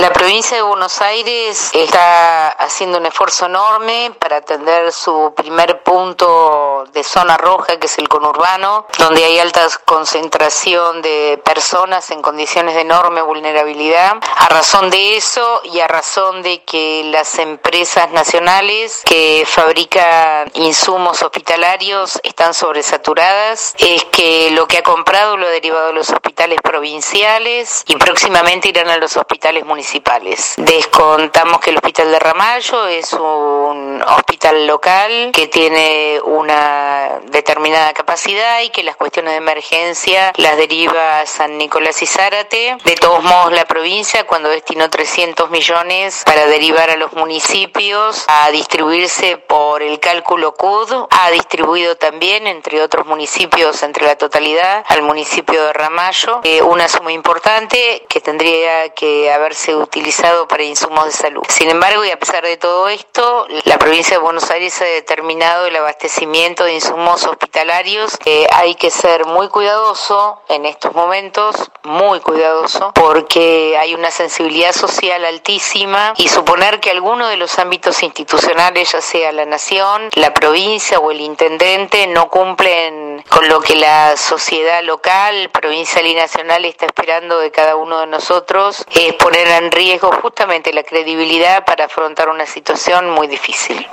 La provincia de Buenos Aires está haciendo un esfuerzo enorme para atender su primer punto de zona roja, que es el conurbano, donde hay alta concentración de personas en condiciones de enorme vulnerabilidad. A razón de eso y a razón de que las empresas nacionales que fabrican insumos hospitalarios están sobresaturadas, es que lo que ha comprado lo ha derivado a los hospitales provinciales y próximamente irán a los hospitales municipales. Descontamos que el Hospital de Ramallo es un hospital local que tiene una determinada capacidad y que las cuestiones de emergencia las deriva a San Nicolás y Zárate. De todos modos, la provincia, cuando destinó 300 millones para derivar a los municipios a distribuirse por el cálculo CUD, ha distribuido también, entre otros municipios, entre la totalidad, al municipio de Ramallo, una suma importante que tendría que haberse utilizado para insumos de salud. Sin embargo, y a pesar de todo esto, la provincia de Buenos Aires ha determinado el abastecimiento de insumos hospitalarios. Hay que ser muy cuidadoso en estos momentos, muy cuidadoso, porque hay una sensibilidad social altísima y suponer que alguno de los ámbitos institucionales, ya sea la nación, la provincia o el intendente, no cumplen con lo que la sociedad local, provincial y nacional está esperando de cada uno de nosotros, es poner en riesgo justamente la credibilidad para afrontar una situación muy difícil.